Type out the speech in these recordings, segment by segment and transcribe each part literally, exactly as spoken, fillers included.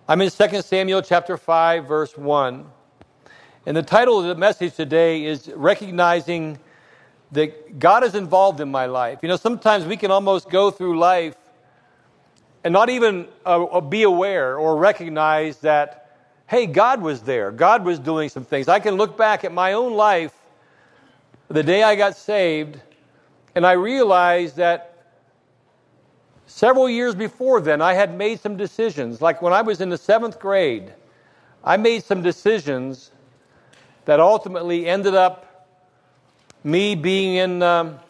I'm in Second Samuel chapter five, verse one. And the title of the message today is recognizing that God is involved in my life. You know, sometimes we can almost go through life and not even uh, be aware or recognize that, hey, God was there. God was doing some things. I can look back at my own life the day I got saved, and I realized that several years before then, I had made some decisions. Like when I was in the seventh grade, I made some decisions that ultimately ended up me being in um,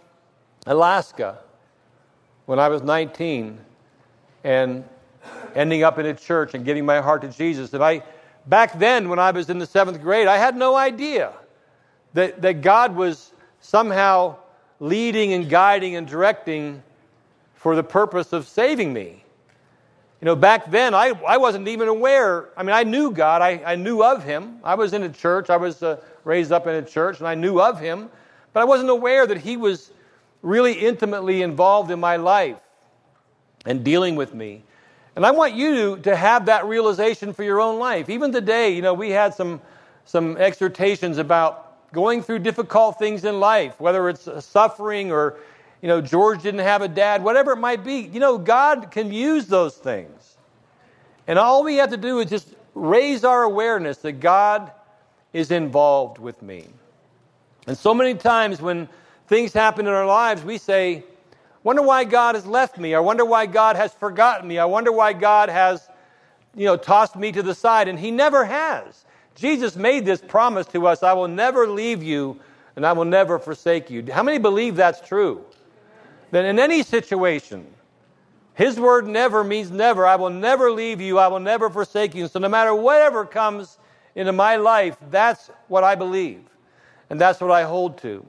Alaska when I was nineteen and ending up in a church and giving my heart to Jesus. And I, back then when I was in the seventh grade, I had no idea that, that God was somehow leading and guiding and directing for the purpose of saving me. You know, back then, I, I wasn't even aware. I mean, I knew God. I, I knew of Him. I was in a church. I was uh, raised up in a church, and I knew of Him. But I wasn't aware that He was really intimately involved in my life and dealing with me. And I want you to, to have that realization for your own life. Even today, you know, we had some, some exhortations about going through difficult things in life, whether it's suffering or, you know, George didn't have a dad, whatever it might be. You know, God can use those things. And all we have to do is just raise our awareness that God is involved with me. And so many times when things happen in our lives, we say, wonder why God has left me. I wonder why God has forgotten me. I wonder why God has, you know, tossed me to the side. And He never has. Jesus made this promise to us, I will never leave you and I will never forsake you. How many believe that's true? That in any situation, His word never means never. I will never leave you. I will never forsake you. So no matter whatever comes into my life, that's what I believe. And that's what I hold to.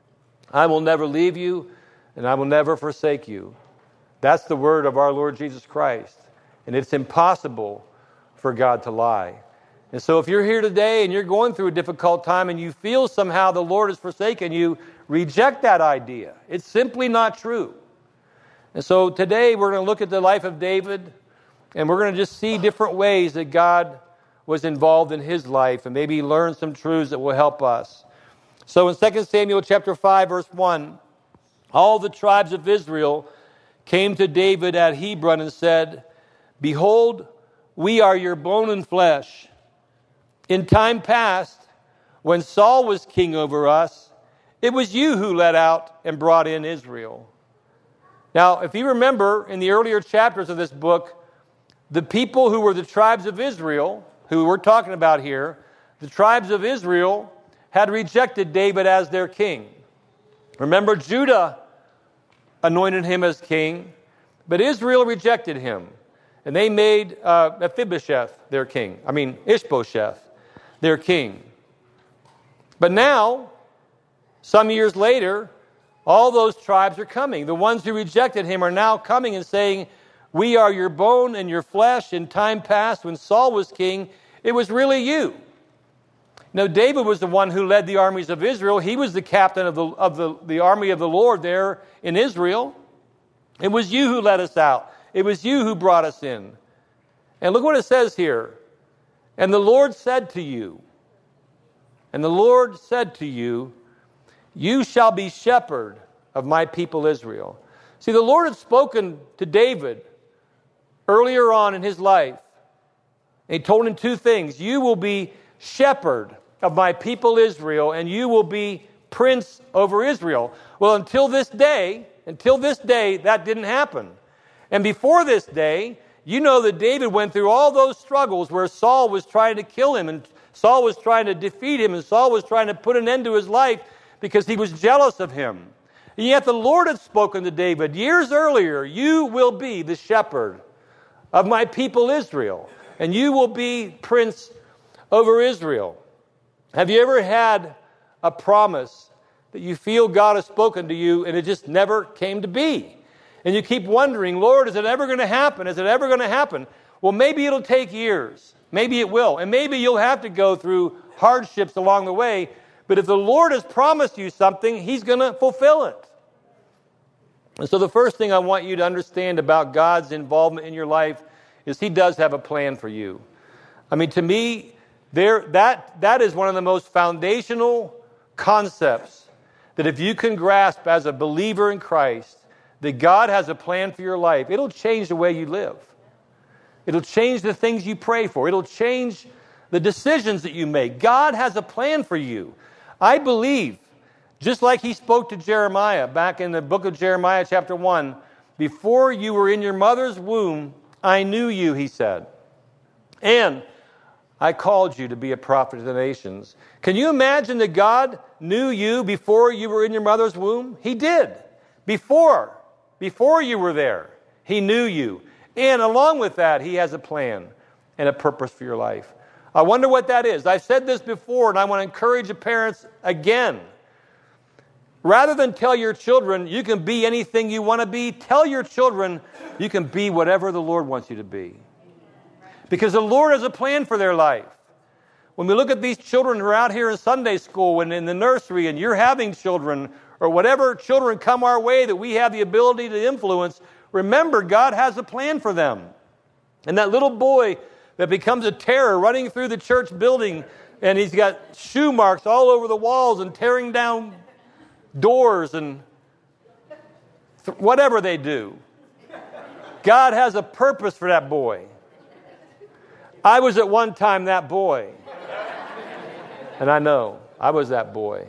I will never leave you and I will never forsake you. That's the word of our Lord Jesus Christ. And it's impossible for God to lie. And so if you're here today and you're going through a difficult time and you feel somehow the Lord has forsaken you, reject that idea. It's simply not true. And so today we're going to look at the life of David, and we're going to just see different ways that God was involved in his life and maybe learn some truths that will help us. So in Second Samuel chapter five, verse one, all the tribes of Israel came to David at Hebron and said, Behold, we are your bone and flesh. In time past, when Saul was king over us, it was you who led out and brought in Israel. Now, if you remember in the earlier chapters of this book, the people who were the tribes of Israel, who we're talking about here, the tribes of Israel had rejected David as their king. Remember, Judah anointed him as king, but Israel rejected him. And they made uh, Mephibosheth their king. I mean, Ishbosheth their king. But now, some years later, all those tribes are coming. The ones who rejected him are now coming and saying, we are your bone and your flesh. In time past, when Saul was king, it was really you. Now, David was the one who led the armies of Israel. He was the captain of the, of the, the army of the Lord there in Israel. It was you who led us out. It was you who brought us in. And look what it says here. And the Lord said to you, and the Lord said to you, you shall be shepherd of my people Israel. See, the Lord had spoken to David earlier on in his life. And He told him two things. You will be shepherd of my people Israel, and you will be prince over Israel. Well, until this day, until this day, that didn't happen. And before this day, you know that David went through all those struggles where Saul was trying to kill him, and Saul was trying to defeat him, and Saul was trying to put an end to his life because he was jealous of him. And yet the Lord had spoken to David years earlier, you will be the shepherd of my people Israel, and you will be prince over Israel. Have you ever had a promise that you feel God has spoken to you and it just never came to be? And you keep wondering, Lord, is it ever going to happen? Is it ever going to happen? Well, maybe it'll take years. Maybe it will. And maybe you'll have to go through hardships along the way. But if the Lord has promised you something, He's going to fulfill it. And so the first thing I want you to understand about God's involvement in your life is he does have a plan for you. I mean, to me, there that that is one of the most foundational concepts that if you can grasp as a believer in Christ, that God has a plan for your life, it'll change the way you live. It'll change the things you pray for. It'll change the decisions that you make. God has a plan for you. I believe, just like he spoke to Jeremiah back in the book of Jeremiah chapter one, before you were in your mother's womb, I knew you, he said. And I called you to be a prophet to the nations. Can you imagine that God knew you before you were in your mother's womb? He did. Before. Before you were there, he knew you. And along with that, he has a plan and a purpose for your life. I wonder what that is. I've said this before, and I want to encourage the parents again. Rather than tell your children you can be anything you want to be, tell your children you can be whatever the Lord wants you to be. Because the Lord has a plan for their life. When we look at these children who are out here in Sunday school and in the nursery, and you're having children, or whatever children come our way that we have the ability to influence, remember, God has a plan for them. And that little boy that becomes a terror running through the church building, and he's got shoe marks all over the walls and tearing down doors and th- whatever they do. God has a purpose for that boy. I was at one time that boy. And I know, I was that boy.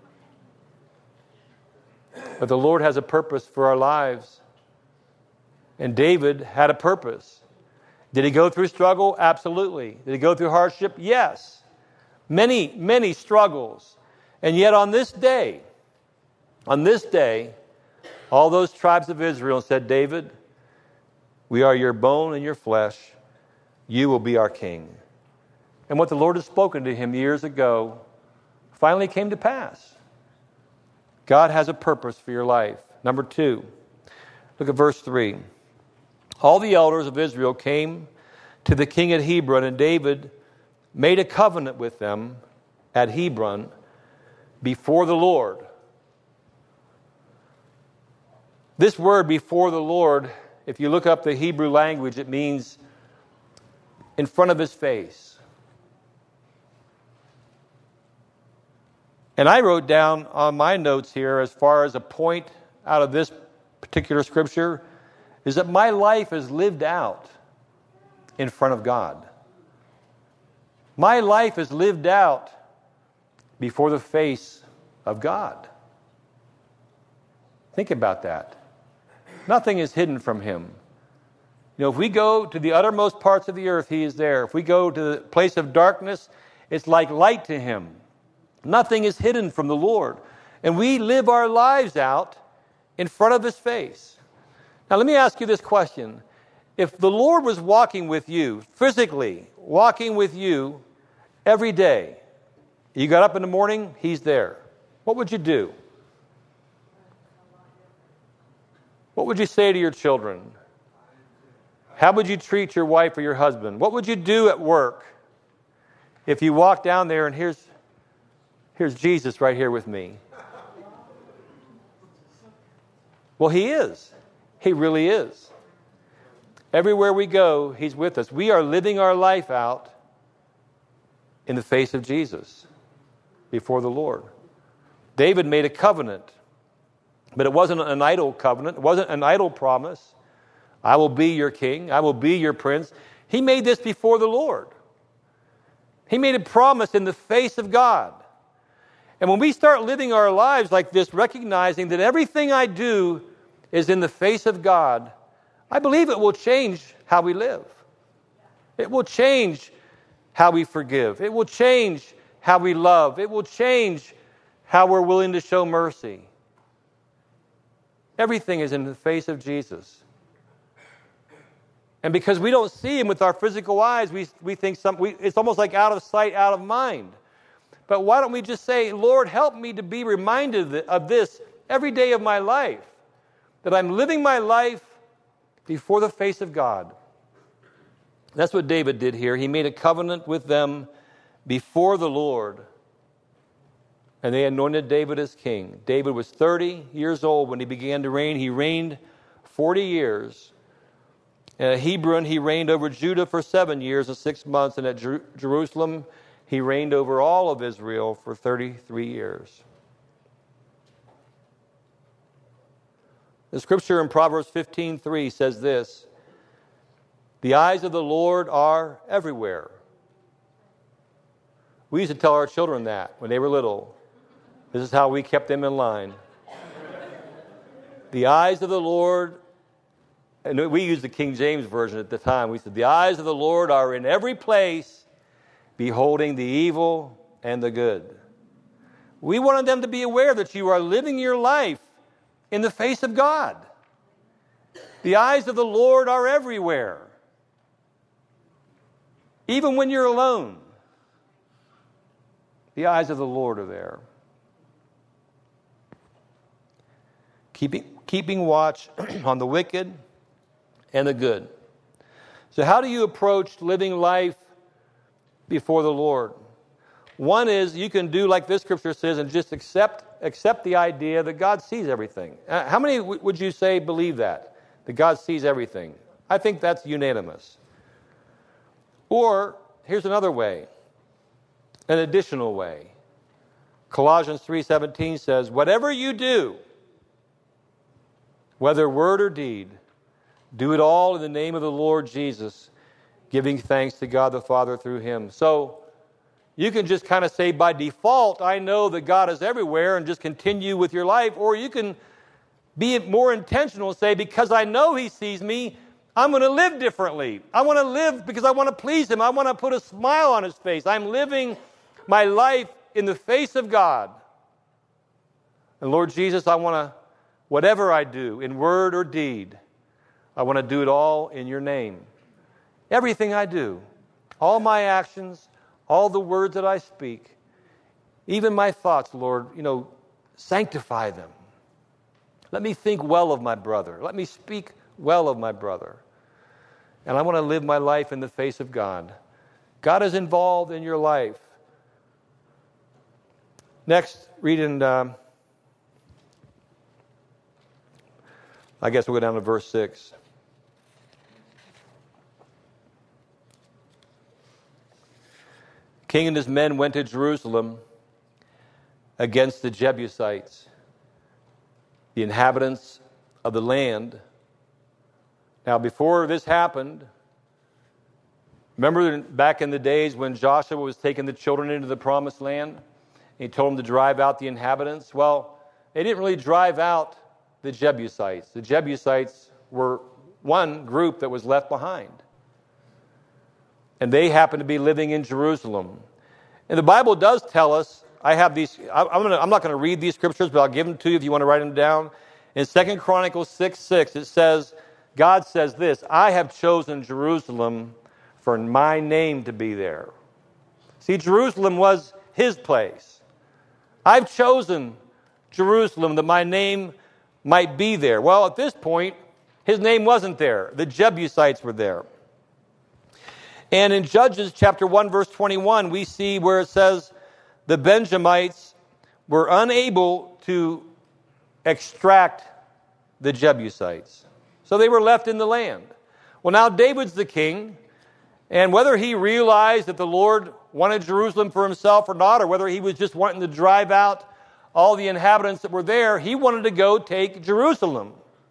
But the Lord has a purpose for our lives. And David had a purpose. Did he go through struggle? Absolutely. Did he go through hardship? Yes. Many, many struggles. And yet on this day, on this day, all those tribes of Israel said, David, we are your bone and your flesh. You will be our king. And what the Lord had spoken to him years ago finally came to pass. God has a purpose for your life. Number two, look at verse three. All the elders of Israel came to the king at Hebron, and David made a covenant with them at Hebron before the Lord. This word, before the Lord, if you look up the Hebrew language, it means in front of his face. And I wrote down on my notes here, as far as a point out of this particular scripture, is that my life is lived out in front of God. My life is lived out before the face of God. Think about that. Nothing is hidden from him. You know, if we go to the uttermost parts of the earth, he is there. If we go to the place of darkness, it's like light to him. Nothing is hidden from the Lord. And we live our lives out in front of his face. Now, let me ask you this question. If the Lord was walking with you, physically walking with you every day, you got up in the morning, he's there, what would you do? What would you say to your children? How would you treat your wife or your husband? What would you do at work if you walk down there and here's, here's Jesus right here with me? Well, he is. He really is. Everywhere we go, he's with us. We are living our life out in the face of Jesus before the Lord. David made a covenant, but it wasn't an idle covenant. It wasn't an idle promise. I will be your king. I will be your prince. He made this before the Lord. He made a promise in the face of God. And when we start living our lives like this, recognizing that everything I do is in the face of God, I believe it will change how we live. It will change how we forgive. It will change how we love. It will change how we're willing to show mercy. Everything is in the face of Jesus. And because we don't see him with our physical eyes, we, we think some, we, it's almost like out of sight, out of mind. But why don't we just say, Lord, help me to be reminded of this every day of my life, that I'm living my life before the face of God. That's what David did here. He made a covenant with them before the Lord, and they anointed David as king. David was thirty years old when he began to reign. He reigned forty years. At Hebron, he reigned over Judah for seven years and six months, and at Jer- Jerusalem, he reigned over all of Israel for thirty-three years. The scripture in Proverbs fifteen three says this, "The eyes of the Lord are everywhere." We used to tell our children that when they were little. This is how we kept them in line. The eyes of the Lord, and we used the King James Version at the time. We said, "The eyes of the Lord are in every place, beholding the evil and the good." We wanted them to be aware that you are living your life in the face of God. The eyes of the Lord are everywhere. Even when you're alone, the eyes of the Lord are there. Keeping, keeping watch on the wicked and the good. So how do you approach living life before the Lord? One is you can do like this scripture says and just accept accept the idea that God sees everything. Uh, how many w- would you say believe that? That God sees everything? I think that's unanimous. Or here's another way, an additional way. Colossians three seventeen says, "Whatever you do, whether word or deed, do it all in the name of the Lord Jesus, giving thanks to God the Father through him." So you can just kind of say by default, I know that God is everywhere, and just continue with your life. Or you can be more intentional and say, because I know he sees me, I'm going to live differently. I want to live because I want to please him. I want to put a smile on his face. I'm living my life in the face of God. And Lord Jesus, I want to, whatever I do, in word or deed, I want to do it all in your name. Everything I do, all my actions, all the words that I speak, even my thoughts, Lord, you know, sanctify them. Let me think well of my brother. Let me speak well of my brother. And I want to live my life in the face of God. God is involved in your life. Next, read in, um, I guess we'll go down to verse six. King and his men went to Jerusalem against the Jebusites, the inhabitants of the land. Now, before this happened, remember back in the days when Joshua was taking the children into the promised land, and he told them to drive out the inhabitants? Well, they didn't really drive out the Jebusites. The Jebusites were one group that was left behind. And they happened to be living in Jerusalem. And the Bible does tell us, I have these, I'm, gonna, I'm not going to read these scriptures, but I'll give them to you if you want to write them down. In Second Chronicles six six, it says, God says this, "I have chosen Jerusalem for my name to be there." See, Jerusalem was his place. I've chosen Jerusalem that my name might be there. Well, at this point, his name wasn't there. The Jebusites were there. And in Judges chapter one, verse twenty-one, we see where it says the Benjamites were unable to extract the Jebusites. So they were left in the land. Well, now David's the king, and whether he realized that the Lord wanted Jerusalem for himself or not, or whether he was just wanting to drive out all the inhabitants that were there, he wanted to go take Jerusalem.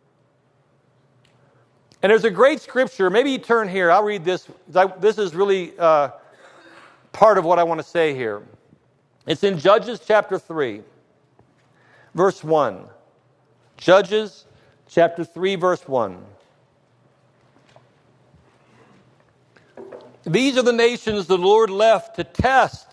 And there's a great scripture. Maybe you turn here. I'll read this. This is really uh, part of what I want to say here. It's in Judges chapter three, verse one. Judges chapter three, verse one. "These are the nations the Lord left to test."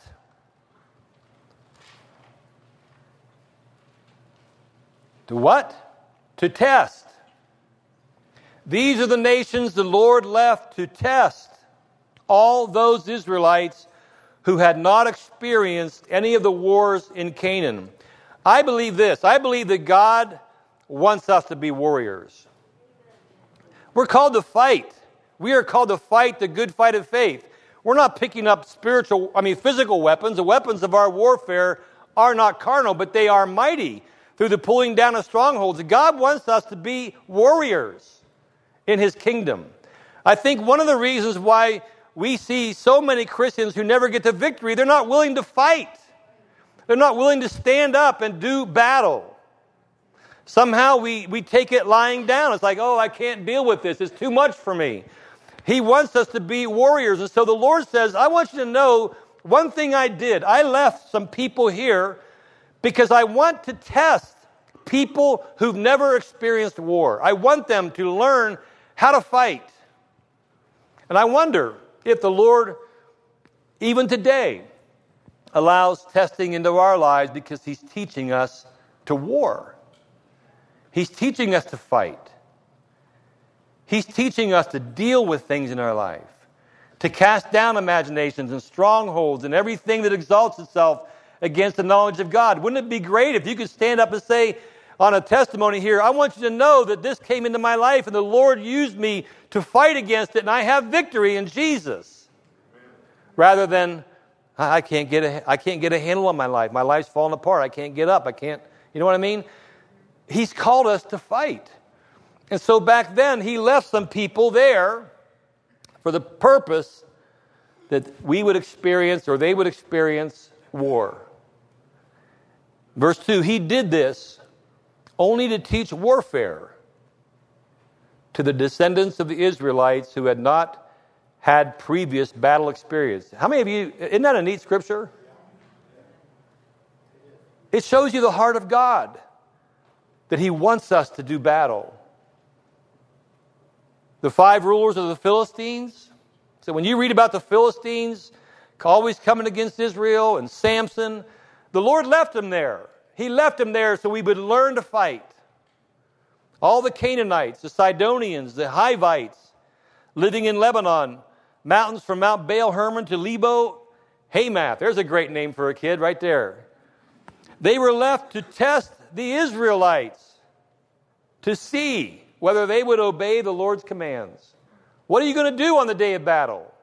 To what? To test. "These are the nations the Lord left to test all those Israelites who had not experienced any of the wars in Canaan." I believe this. I believe that God wants us to be warriors. We're called to fight. We are called to fight the good fight of faith. We're not picking up spiritual, I mean physical weapons. The weapons of our warfare are not carnal, but they are mighty through the pulling down of strongholds. God wants us to be warriors in his kingdom. I think one of the reasons why we see so many Christians who never get to victory, they're not willing to fight. They're not willing to stand up and do battle. Somehow we, we take it lying down. It's like, oh, I can't deal with this. It's too much for me. He wants us to be warriors. And so the Lord says, I want you to know one thing I did. I left some people here because I want to test people who've never experienced war. I want them to learn how to fight. And I wonder if the Lord, even today, allows testing into our lives because He's teaching us to war. He's teaching us to fight. He's teaching us to deal with things in our life, to cast down imaginations and strongholds and everything that exalts itself against the knowledge of God. Wouldn't it be great if you could stand up and say on a testimony here, I want you to know that this came into my life and the Lord used me to fight against it and I have victory in Jesus. Rather than, I can't get a, I can't get a handle on my life. My life's falling apart. I can't get up. I can't, you know what I mean? He's called us to fight. And so back then, He left some people there for the purpose that we would experience or they would experience war. Verse two, He did this only to teach warfare to the descendants of the Israelites who had not had previous battle experience. How many of you, isn't that a neat scripture? It shows you the heart of God, that He wants us to do battle. The five rulers of the Philistines. So when you read about the Philistines always coming against Israel and Samson, the Lord left them there. He left them there so we would learn to fight. All the Canaanites, the Sidonians, the Hivites, living in Lebanon, mountains from Mount Baal Hermon to Lebo Hamath. There's a great name for a kid right there. They were left to test the Israelites to see whether they would obey the Lord's commands. What are you going to do on the day of battle?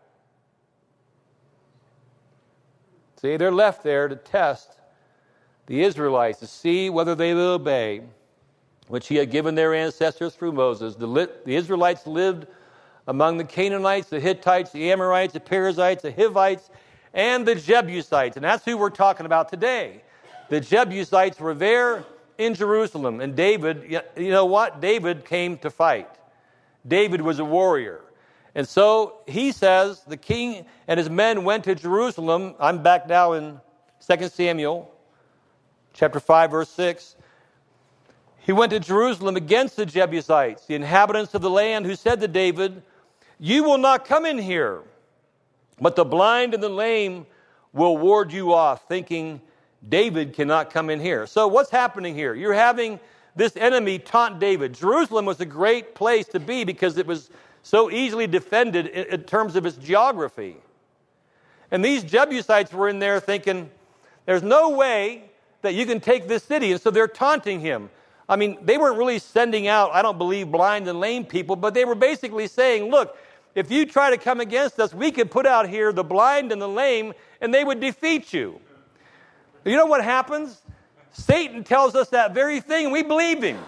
See, they're left there to test the Israelites to see whether they will obey, which He had given their ancestors through Moses. The, the Israelites lived among the Canaanites, the Hittites, the Amorites, the Perizzites, the Hivites, and the Jebusites. And that's who we're talking about today. The Jebusites were there in Jerusalem. And David, you know what? David came to fight. David was a warrior. And so he says the king and his men went to Jerusalem. I'm back now in Second Samuel chapter five, verse six. He went to Jerusalem against the Jebusites, the inhabitants of the land, who said to David, you will not come in here, but the blind and the lame will ward you off, thinking David cannot come in here. So what's happening here? You're having this enemy taunt David. Jerusalem was a great place to be because it was so easily defended in, in terms of its geography. And these Jebusites were in there thinking, there's no way that you can take this city. And so they're taunting him. I mean, they weren't really sending out, I don't believe, blind and lame people, but they were basically saying, look, if you try to come against us, we could put out here the blind and the lame, and they would defeat you. You know what happens? Satan tells us that very thing, and we believe him.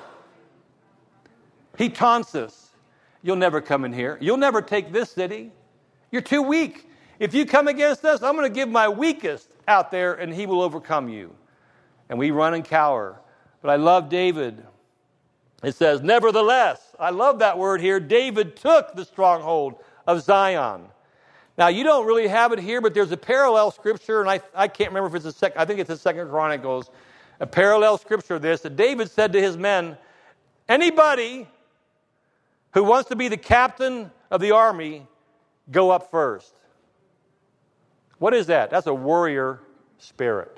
He taunts us. You'll never come in here. You'll never take this city. You're too weak. If you come against us, I'm going to give my weakest out there, and he will overcome you. And we run and cower. But I love David. It says, nevertheless, I love that word here, David took the stronghold of Zion. Now, you don't really have it here, but there's a parallel scripture, and I, I can't remember if it's a second, I think it's a Second Chronicles, a parallel scripture of this, that David said to his men, anybody who wants to be the captain of the army, go up first. What is that? That's a warrior spirit.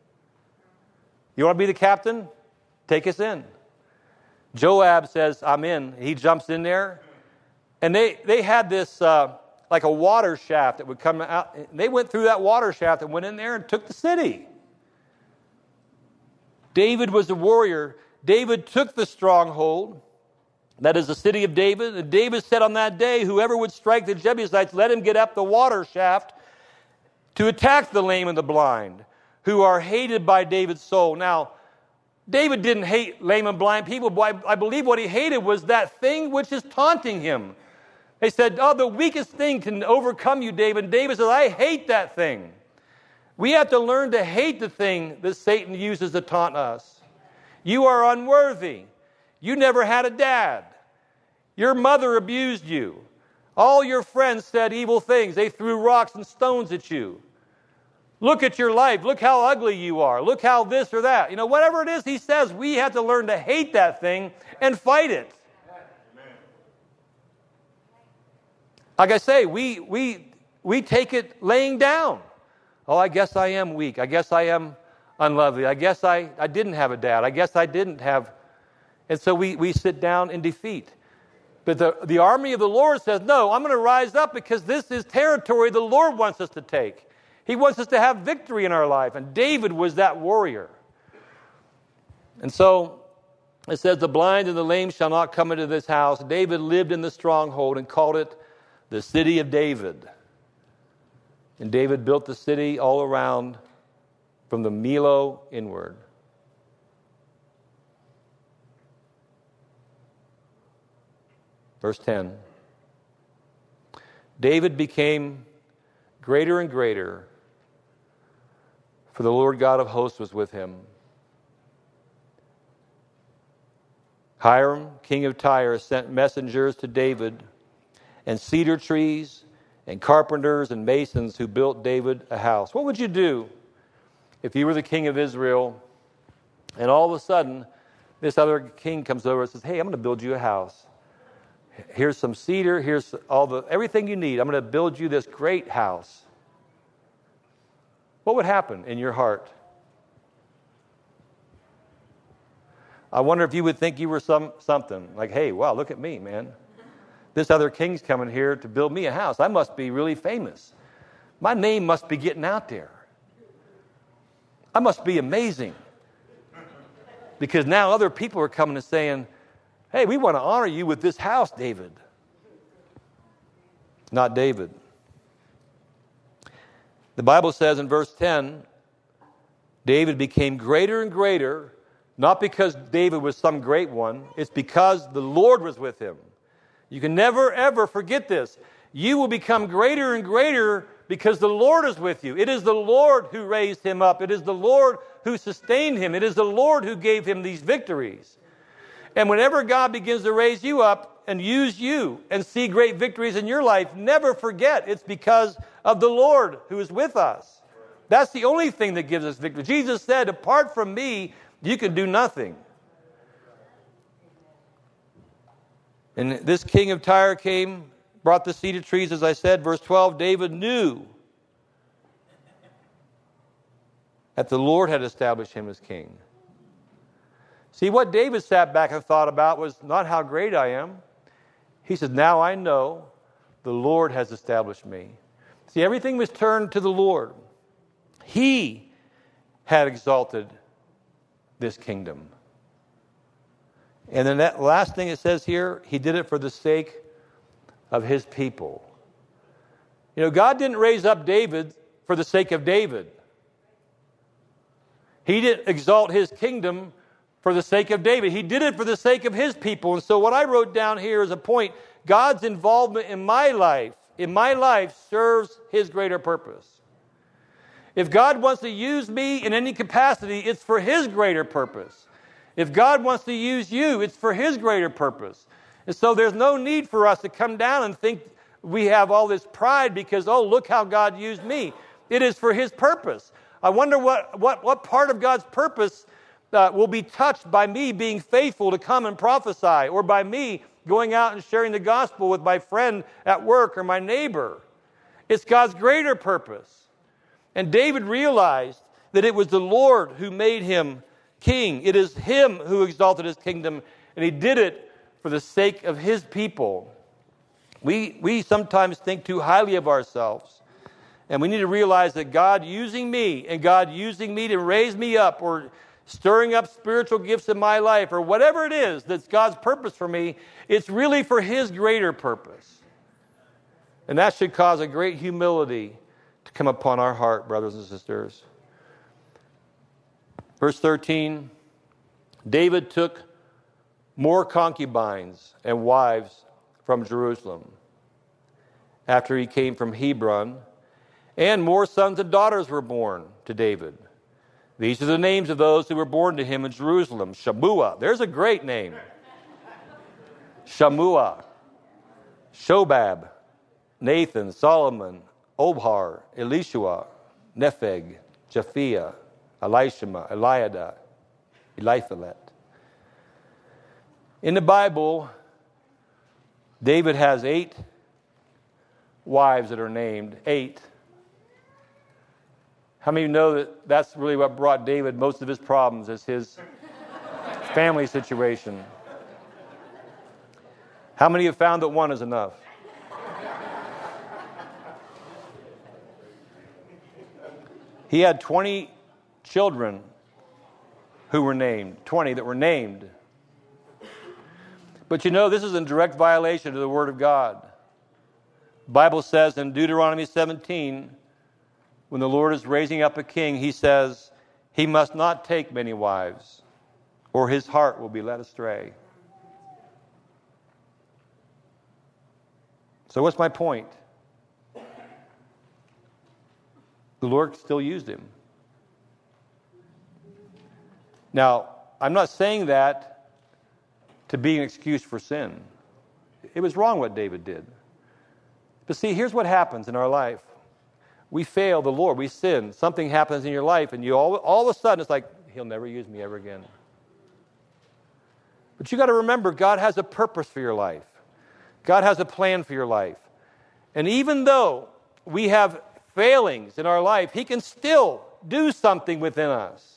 You want to be the captain? Take us in. Joab says, I'm in. He jumps in there. And they, they had this, uh, like a water shaft that would come out. They went through that water shaft and went in there and took the city. David was a warrior. David took the stronghold. That is the city of David. And David said on that day, whoever would strike the Jebusites, let him get up the water shaft to attack the lame and the blind, who are hated by David's soul. Now, David didn't hate lame and blind people, but I believe what he hated was that thing which is taunting him. They said, oh, the weakest thing can overcome you, David. And David says, I hate that thing. We have to learn to hate the thing that Satan uses to taunt us. You are unworthy. You never had a dad. Your mother abused you. All your friends said evil things. They threw rocks and stones at you. Look at your life. Look how ugly you are. Look how this or that. You know, whatever it is he says, we have to learn to hate that thing and fight it. Like I say, we we we take it laying down. Oh, I guess I am weak. I guess I am unlovely. I guess I, I didn't have a dad. I guess I didn't have... And so we, we sit down in defeat. But the, the army of the Lord says, no, I'm going to rise up because this is territory the Lord wants us to take. He wants us to have victory in our life. And David was that warrior. And so it says, the blind and the lame shall not come into this house. David lived in the stronghold and called it the city of David. And David built the city all around from the Millo inward. Verse ten. David became greater and greater, for the Lord God of hosts was with him. Hiram, king of Tyre, sent messengers to David, and cedar trees, and carpenters and masons who built David a house. What would you do if you were the king of Israel, and all of a sudden, this other king comes over and says, hey, I'm going to build you a house. Here's some cedar, here's all the everything you need. I'm going to build you this great house. What would happen in your heart? I wonder if you would think you were some something. Like, hey, wow, look at me, man. This other king's coming here to build me a house. I must be really famous. My name must be getting out there. I must be amazing. Because now other people are coming and saying, hey, we want to honor you with this house, David. Not David. The Bible says in verse ten, David became greater and greater, not because David was some great one. It's because the Lord was with him. You can never, ever forget this. You will become greater and greater because the Lord is with you. It is the Lord who raised him up. It is the Lord who sustained him. It is the Lord who gave him these victories. And whenever God begins to raise you up and use you and see great victories in your life, never forget it's because of the Lord who is with us. That's the only thing that gives us victory. Jesus said, apart from me, you can do nothing. And this king of Tyre came, brought the cedar trees, as I said. Verse twelve, David knew that the Lord had established him as king. See, what David sat back and thought about was not how great I am. He said, now I know the Lord has established me. See, everything was turned to the Lord. He had exalted this kingdom. And then that last thing it says here, he did it for the sake of his people. You know, God didn't raise up David for the sake of David. He didn't exalt his kingdom for the sake of David. He did it for the sake of his people. And so what I wrote down here is a point. God's involvement in my life, in my life, serves his greater purpose. If God wants to use me in any capacity, it's for his greater purpose. If God wants to use you, it's for his greater purpose. And so there's no need for us to come down and think we have all this pride because, oh, look how God used me. It is for his purpose. I wonder what, what, what part of God's purpose uh, will be touched by me being faithful to come and prophesy, or by me going out and sharing the gospel with my friend at work or my neighbor. It's God's greater purpose. And David realized that it was the Lord who made him king. It is him who exalted his kingdom, and he did it for the sake of his people. We, we sometimes think too highly of ourselves, and we need to realize that God using me, and God using me to raise me up, or stirring up spiritual gifts in my life, or whatever it is that's God's purpose for me, it's really for his greater purpose. And that should cause a great humility to come upon our heart, brothers and sisters. Verse thirteen, David took more concubines and wives from Jerusalem. after he came from Hebron, and more sons and daughters were born to David. These are the names of those who were born to him in Jerusalem. Shammua, there's a great name. Shammua, Shobab, Nathan, Solomon, Obhar, Elishua, Nepheg, Japhia, Elishama, Eliada, Eliphalet. In the Bible, David has eight wives that are named. Eight. How many of you know that that's really what brought David most of his problems, is his family situation? How many have found that one is enough? He had twenty children who were named, twenty that were named. But you know, this is in direct violation of the Word of God. The Bible says in Deuteronomy seventeen, when the Lord is raising up a king, he says, he must not take many wives, or his heart will be led astray. So what's my point? The Lord still used him. Now, I'm not saying that to be an excuse for sin. It was wrong what David did. But see, here's what happens in our life. We fail the Lord. We sin. Something happens in your life, and you all, all of a sudden, it's like, he'll never use me ever again. But you got to remember, God has a purpose for your life. God has a plan for your life. And even though we have failings in our life, he can still do something within us.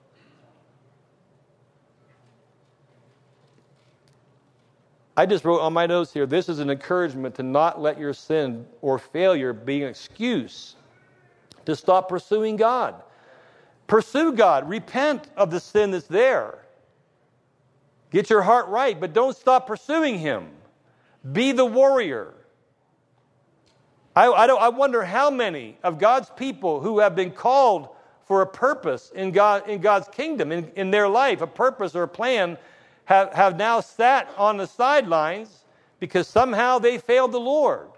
I just wrote on my notes here, this is an encouragement to not let your sin or failure be an excuse to stop pursuing God. Pursue God. Repent of the sin that's there. Get your heart right, but don't stop pursuing him. Be the warrior. I, I, don't, I wonder how many of God's people who have been called for a purpose in, God, in God's kingdom, in, in their life, a purpose or a plan, have, have now sat on the sidelines because somehow they failed the Lord.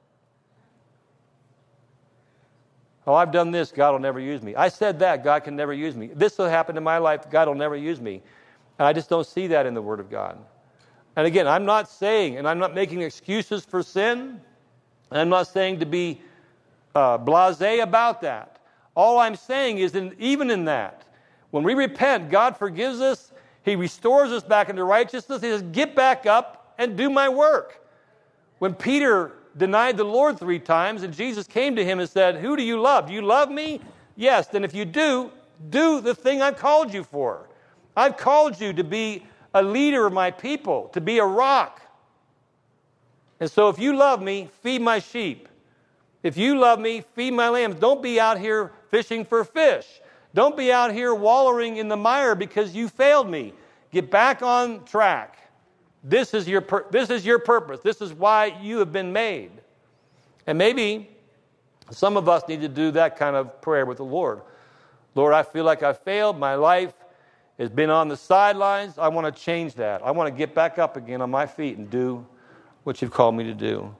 Oh, I've done this, God will never use me. I said that, God can never use me. This will happen in my life, God will never use me. And I just don't see that in the Word of God. And again, I'm not saying, and I'm not making excuses for sin, and I'm not saying to be uh, blasé about that. All I'm saying is, in, even in that, when we repent, God forgives us, he restores us back into righteousness. He says, get back up and do my work. When Peter denied the Lord three times, and Jesus came to him and said, who do you love? Do you love me? Yes. Then if you do, do the thing I've called you for. I've called you to be a leader of my people, to be a rock. And so if you love me, feed my sheep. If you love me, feed my lambs. Don't be out here fishing for fish. Don't be out here wallowing in the mire because you failed me. Get back on track. This is your pur- this is your purpose. This is why you have been made. And maybe some of us need to do that kind of prayer with the Lord. Lord, I feel like I failed. My life has been on the sidelines. I want to change that. I want to get back up again on my feet and do what you've called me to do.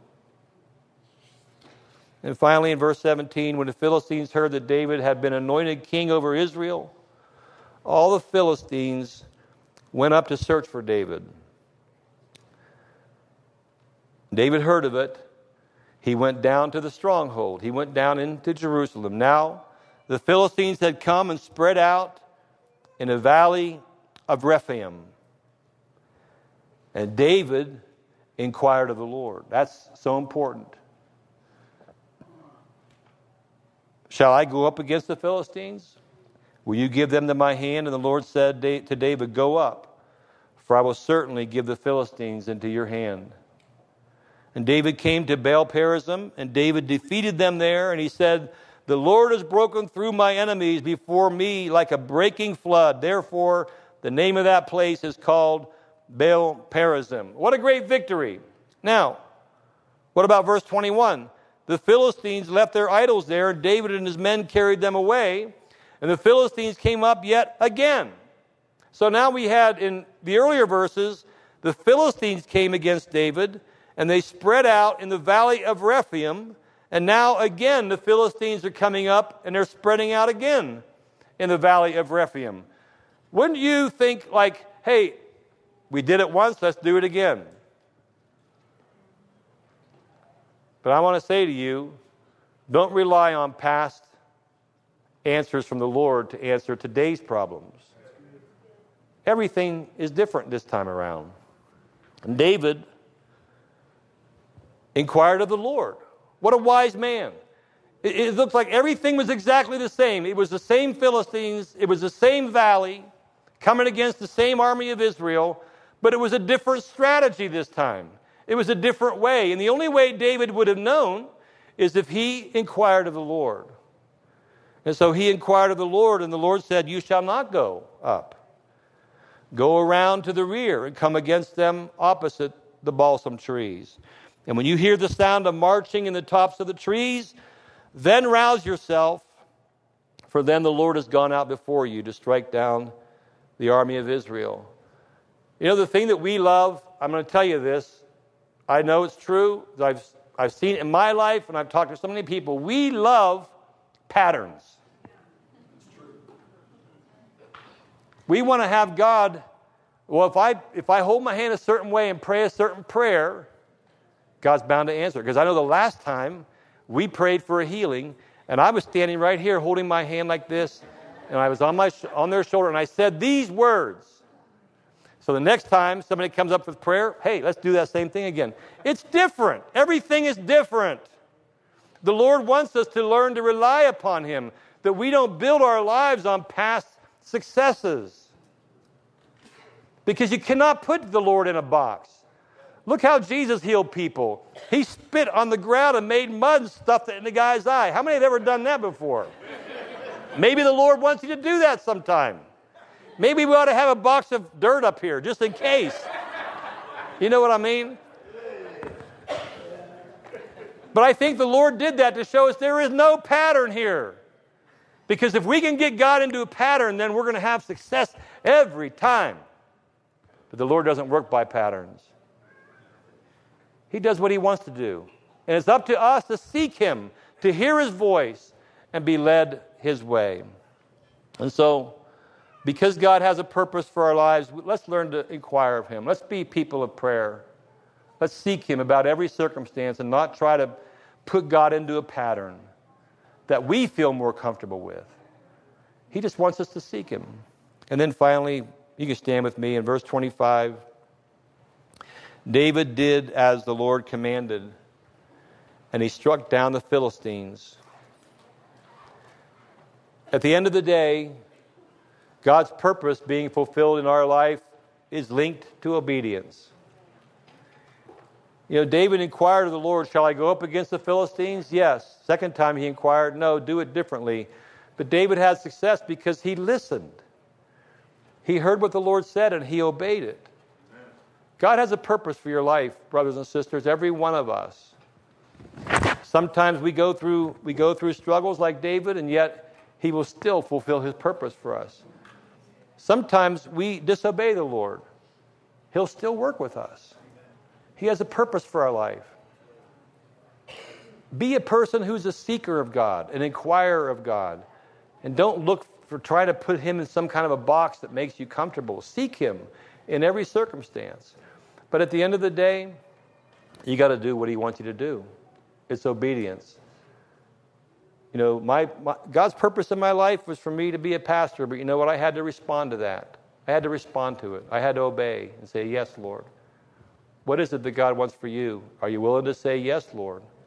And finally, in verse seventeen, when the Philistines heard that David had been anointed king over Israel, all the Philistines went up to search for David. David heard of it. He went down to the stronghold. He went down into Jerusalem. Now, the Philistines had come and spread out in the valley of Rephaim. And David inquired of the Lord. That's so important. Shall I go up against the Philistines? Will you give them to my hand? And the Lord said to David, go up, for I will certainly give the Philistines into your hand. And David came to Baal-perazim, and David defeated them there, and he said, the Lord has broken through my enemies before me like a breaking flood. Therefore, the name of that place is called Baal-perazim. What a great victory. Now, what about verse twenty-one? The Philistines left their idols there, and David and his men carried them away, and the Philistines came up yet again. So now we had in the earlier verses, the Philistines came against David, and they spread out in the valley of Rephaim. And now again the Philistines are coming up and they're spreading out again in the valley of Rephaim. Wouldn't you think like, hey, we did it once, let's do it again? But I want to say to you, don't rely on past answers from the Lord to answer today's problems. Everything is different this time around. And David inquired of the Lord. What a wise man. It, it looks like everything was exactly the same. It was the same Philistines. It was the same valley coming against the same army of Israel, but it was a different strategy this time. It was a different way. And the only way David would have known is if he inquired of the Lord. And so he inquired of the Lord, and the Lord said, you shall not go up. Go around to the rear and come against them opposite the balsam trees. And when you hear the sound of marching in the tops of the trees, then rouse yourself, for then the Lord has gone out before you to strike down the army of Israel. You know, the thing that we love, I'm going to tell you this, I know it's true, I've, I've seen it in my life, and I've talked to so many people, we love patterns. We want to have God, well, if I if I hold my hand a certain way and pray a certain prayer, God's bound to answer. Because I know the last time we prayed for a healing, and I was standing right here holding my hand like this, and I was on my on their shoulder, and I said these words. So the next time somebody comes up with prayer, hey, let's do that same thing again. It's different. Everything is different. The Lord wants us to learn to rely upon Him, that we don't build our lives on past successes. Because you cannot put the Lord in a box. Look how Jesus healed people. He spit on the ground and made mud and stuffed it in the guy's eye. How many have ever done that before? Maybe the Lord wants you to do that sometime. Maybe we ought to have a box of dirt up here, just in case. You know what I mean? But I think the Lord did that to show us there is no pattern here. Because if we can get God into a pattern, then we're going to have success every time. But the Lord doesn't work by patterns. He does what He wants to do. And it's up to us to seek Him, to hear His voice, and be led His way. And so, because God has a purpose for our lives, let's learn to inquire of Him. Let's be people of prayer. Let's seek Him about every circumstance and not try to put God into a pattern that we feel more comfortable with. He just wants us to seek Him. And then finally, you can stand with me in verse twenty-five. David did as the Lord commanded, and he struck down the Philistines. At the end of the day, God's purpose being fulfilled in our life is linked to obedience. You know, David inquired of the Lord, shall I go up against the Philistines? Yes. Second time he inquired, no, do it differently. But David had success because he listened. He heard what the Lord said and he obeyed it. God has a purpose for your life, brothers and sisters, every one of us. Sometimes we go through we go through struggles like David, and yet He will still fulfill His purpose for us. Sometimes we disobey the Lord. He'll still work with us. He has a purpose for our life. Be a person who's a seeker of God, an inquirer of God, and don't look for try to put Him in some kind of a box that makes you comfortable. Seek Him in every circumstance. But at the end of the day, you got to do what He wants you to do. It's obedience. You know, my, my God's purpose in my life was for me to be a pastor, but you know what? I had to respond to that. I had to respond to it. I had to obey and say, yes, Lord. What is it that God wants for you? Are you willing to say, yes, Lord?